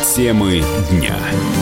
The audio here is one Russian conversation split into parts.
Темы дня.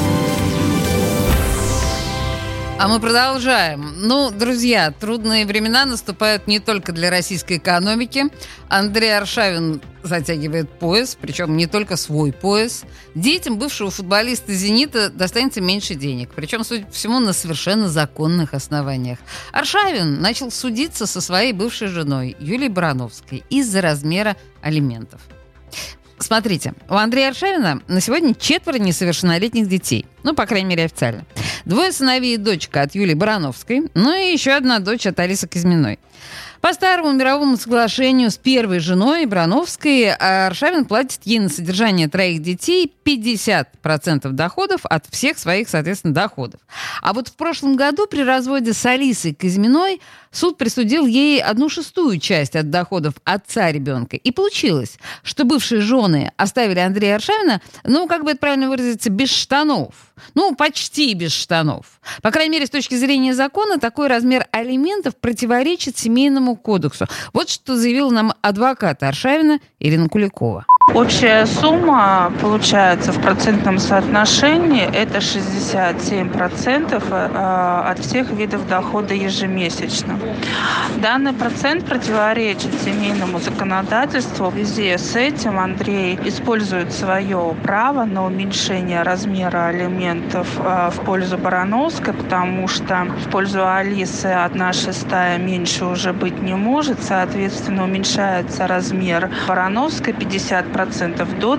А мы продолжаем. Друзья, трудные времена наступают не только для российской экономики. Андрей Аршавин затягивает пояс, причем не только свой пояс. Детям бывшего футболиста «Зенита» достанется меньше денег, причем, судя по всему, на совершенно законных основаниях. Аршавин начал судиться со своей бывшей женой Юлией Барановской из-за размера алиментов. Смотрите, у Андрея Аршавина на сегодня 4 несовершеннолетних детей. По крайней мере, официально. 2 сыновей и дочка от Юлии Барановской, и еще 1 дочь от Алисы Кузьминой. По старому мировому соглашению с первой женой Барановской Аршавин платит ей на содержание 3 детей 50% доходов от всех своих, соответственно, доходов. А вот в прошлом году при разводе с Алисой Кузьминой суд присудил ей 1/6 часть от доходов отца ребенка. И получилось, что бывшие жены оставили Андрея Аршавина, как бы это правильно выразиться, без штанов. Почти без штанов. По крайней мере, с точки зрения закона, такой размер алиментов противоречит Семейному кодексу. Вот что заявила нам адвокат Аршавина Ирина Куликова. Общая сумма получается в процентном соотношении это 67% от всех видов дохода ежемесячно. Данный процент противоречит семейному законодательству. В связи с этим Андрей использует свое право на уменьшение размера алиментов в пользу Барановской, потому что в пользу Алисы 1/6 меньше уже быть не может. Соответственно, уменьшается размер Барановской 50% до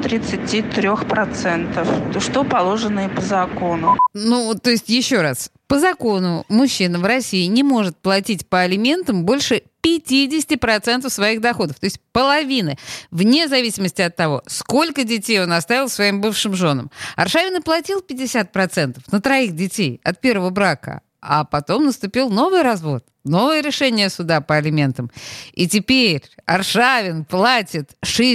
33%, что положено и по закону. То есть, еще раз, по закону мужчина в России не может платить по алиментам больше 50% своих доходов, то есть половины, вне зависимости от того, сколько детей он оставил своим бывшим женам. Аршавин и платил 50% на 3 детей от первого брака, а потом наступил новый развод, новое решение суда по алиментам. И теперь Аршавин платит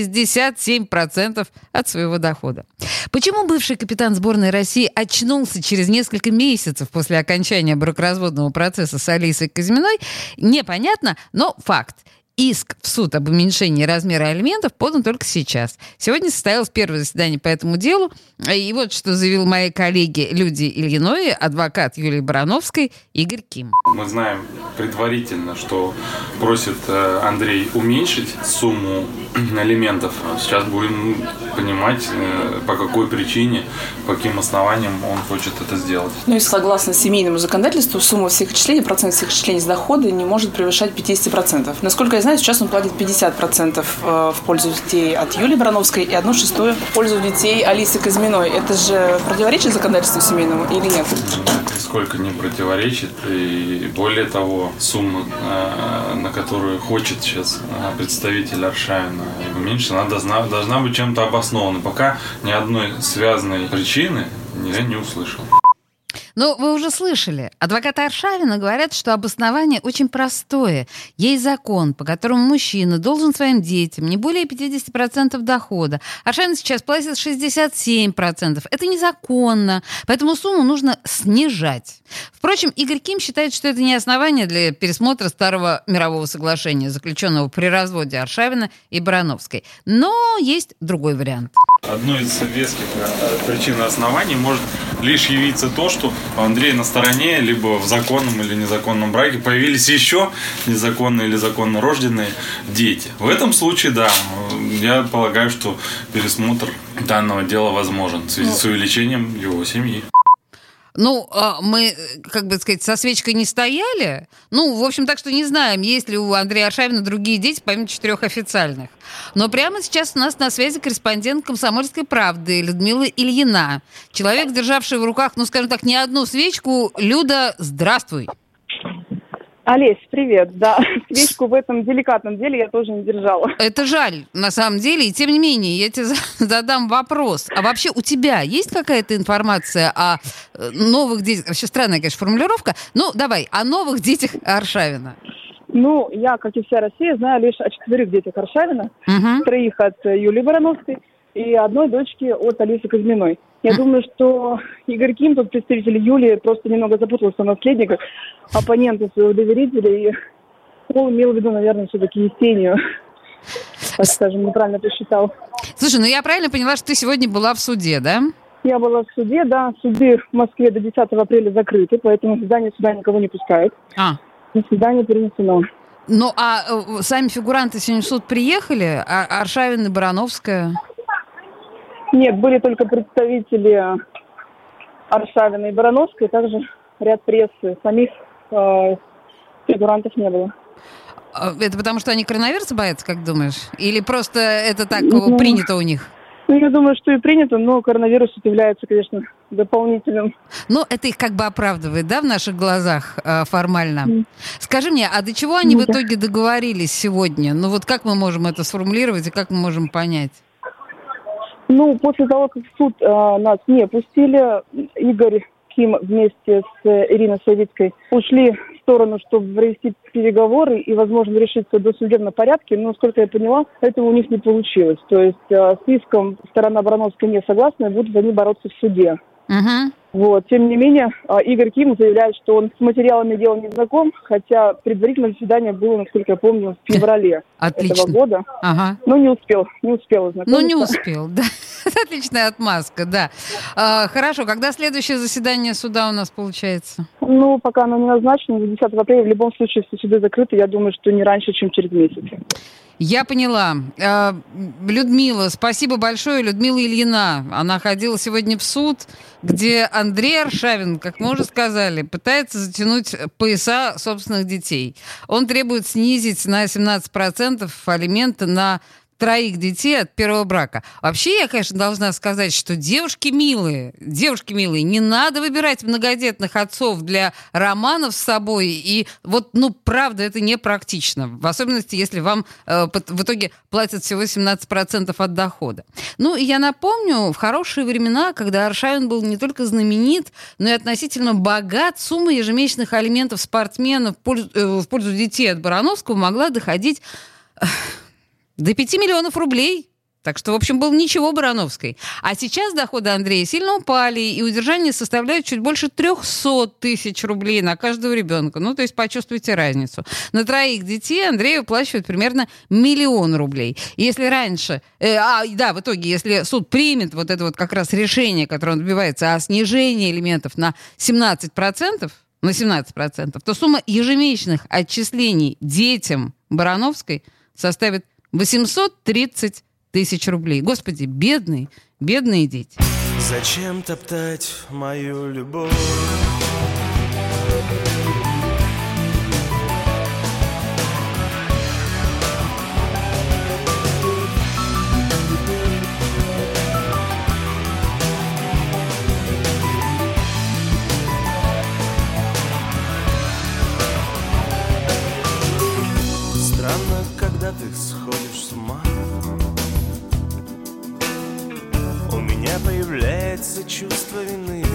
67% от своего дохода. Почему бывший капитан сборной России очнулся через несколько месяцев после окончания бракоразводного процесса с Алисой Кузьминой, непонятно, но факт. Иск в суд об уменьшении размера алиментов подан только сейчас. Сегодня состоялось первое заседание по этому делу. И вот что заявил моей коллеге Люде Ильиной адвокат Юлии Барановской Игорь Ким. Мы знаем предварительно, что просит Андрей уменьшить сумму алиментов. Сейчас будем понимать, по какой причине, по каким основаниям он хочет это сделать. И согласно семейному законодательству, сумма всех отчислений, процент всех отчислений с дохода не может превышать 50%. Насколько я знаю, сейчас он платит 50% в пользу детей от Юлии Барановской и 1/6 в пользу детей Алисы Кузьминой. Это же противоречит законодательству семейному или нет? Нисколько не противоречит. И более того, сумма, на которую хочет сейчас представитель Аршавина уменьшить, она должна быть чем-то обоснована. Пока ни одной связанной причины я не услышал. Вы уже слышали. Адвокаты Аршавина говорят, что обоснование очень простое. Есть закон, по которому мужчина должен своим детям не более 50% дохода. Аршавин сейчас платит 67%. Это незаконно, поэтому сумму нужно снижать. Впрочем, Игорь Ким считает, что это не основание для пересмотра старого мирового соглашения, заключенного при разводе Аршавина и Барановской. Но есть другой вариант. Одной из веских причин и оснований может лишь явиться то, что у Андрея на стороне, либо в законном или незаконном браке появились еще незаконные или законно рожденные дети. В этом случае, да, я полагаю, что пересмотр данного дела возможен в связи с увеличением его семьи. Мы, со свечкой не стояли. В общем, так что не знаем, есть ли у Андрея Аршавина другие дети, помимо 4 официальных. Но прямо сейчас у нас на связи корреспондент «Комсомольской правды» Людмила Ильина. Человек, державший в руках, не одну свечку. Люда, здравствуй. Олесь, привет. Да, свечку в этом деликатном деле я тоже не держала. Это жаль, на самом деле. И тем не менее, я тебе задам вопрос. А вообще у тебя есть какая-то информация о новых детях? Вообще странная, конечно, формулировка. Давай, о новых детях Аршавина. Я, как и вся Россия, знаю лишь о 4 детях Аршавина. 3 от Юлии Барановской и 1 дочке от Алисы Кузьминой. Я думаю, что Игорь Ким, тот представитель Юлии, просто немного запутался в наследниках, оппонентов своего доверителя, и он имел в виду, наверное, все-таки Есению. Так скажем, неправильно посчитал. Слушай, я правильно поняла, что ты сегодня была в суде, да? Я была в суде, да. Суды в Москве до 10 апреля закрыты, поэтому здание суда никого не пускают. Заседание перенесено. Ну, а сами фигуранты сегодня в суд приехали? Аршавин и Барановская? Нет, были только представители Аршавина и Барановской, также ряд прессы. Самих фигурантов не было. Это потому, что они коронавируса боятся, как думаешь? Или просто это так принято у них? Ну, я думаю, что и принято, но коронавирус является, конечно, дополнительным. Ну, это их как бы оправдывает, да, в наших глазах формально. Скажи мне, а до чего они в итоге договорились сегодня? Ну, вот как мы можем это сформулировать и как мы можем понять? Ну, после того, как в суд нас не пустили, Игорь Ким вместе с Ириной Савицкой ушли в сторону, чтобы провести переговоры и, возможно, решить все в досудебном порядке. Но, насколько я поняла, этого у них не получилось. То есть с иском сторона Барановской не согласна, и будут они бороться в суде. Вот. Тем не менее, Игорь Ким заявляет, что он с материалами дела не знаком, хотя предварительное заседание было, насколько я помню, в феврале этого года. Но не успел ознакомиться. Ну, не успел, да. Отличная отмазка, да. Хорошо, когда следующее заседание суда у нас получается? Ну, пока оно не назначено, до 10 апреля. В любом случае, все суды закрыты, я думаю, что не раньше, чем через месяц. Я поняла. Людмила, спасибо большое. Людмила Ильина. Она ходила сегодня в суд, где Андрей Аршавин, как мы уже сказали, пытается затянуть пояса собственных детей. Он требует снизить на 17% алименты на 3 детей от первого брака. Вообще, я, конечно, должна сказать, что девушки милые, не надо выбирать многодетных отцов для романов с собой. И вот, ну, правда, это непрактично. В особенности, если вам в итоге платят всего 17% от дохода. Ну, и я напомню, в хорошие времена, когда Аршавин был не только знаменит, но и относительно богат, сумма ежемесячных алиментов спортсменов в пользу детей от Барановского могла доходить до 5 миллионов рублей. Так что, в общем, было ничего Барановской. А сейчас доходы Андрея сильно упали, и удержание составляет чуть больше 300 тысяч рублей на каждого ребенка. Ну, то есть почувствуйте разницу. На 3 детей Андрей выплачивает примерно 1 000 000 рублей. И если раньше... в итоге, если суд примет вот это вот как раз решение, которое он добивается о снижении элементов на 17%, то сумма ежемесячных отчислений детям Барановской составит 830 тысяч рублей. Господи, бедные дети. Зачем топтать мою любовь? Странно, когда ты сходишь с ума, у меня появляется чувство вины.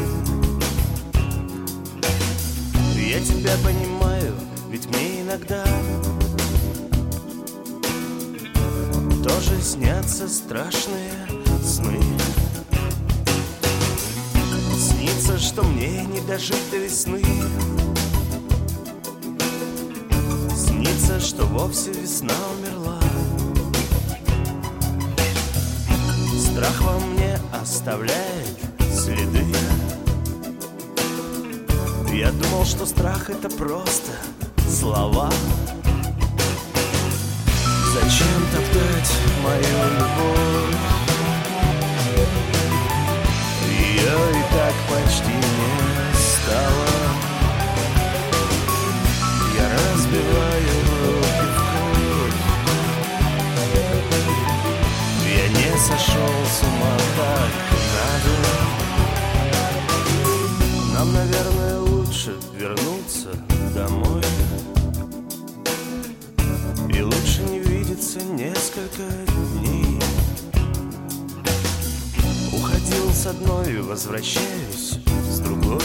Я тебя понимаю, ведь мне иногда тоже снятся страшные сны. Снится, что мне не дожить до весны. Снится, что вовсе весна умерла. Страх во мне оставляет следы. Я думал, что страх — это просто слова. Зачем топтать мою любовь? Ее и так почти не стало. Я разбиваю руки в кровь. Я не сошел с ума, как надо. Нам, наверное, лучше вернуться домой. И лучше не видеться несколько дней. Уходил с одной, возвращаюсь с другой.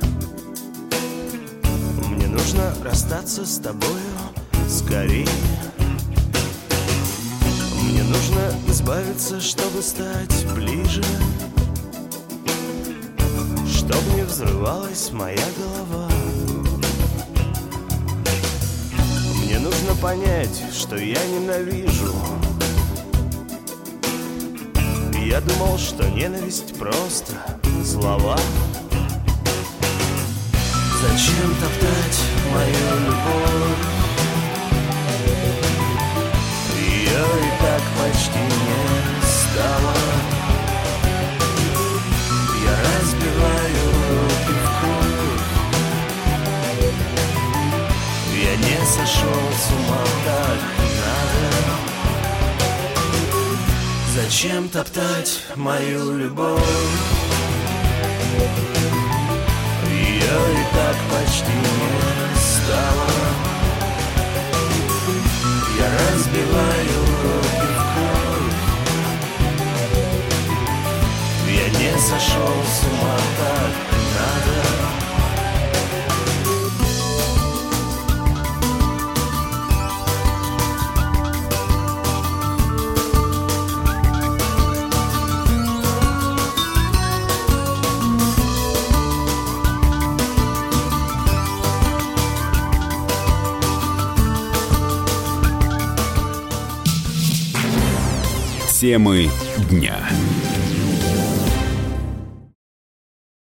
Мне нужно расстаться с тобою скорее. Мне нужно избавиться, чтобы стать ближе, чтобы не взрывалась моя голова. Мне нужно понять, что я ненавижу. Я думал, что ненависть просто слова. Зачем топтать мою любовь? Ее и так почти не стало. Я разбиваю руки в кровь. Я не сошел с ума, так надо. Зачем топтать мою любовь? Ее и так почти не стало. Я разбиваю руки в кровь. Я не сошел с ума, так надо. Темы дня.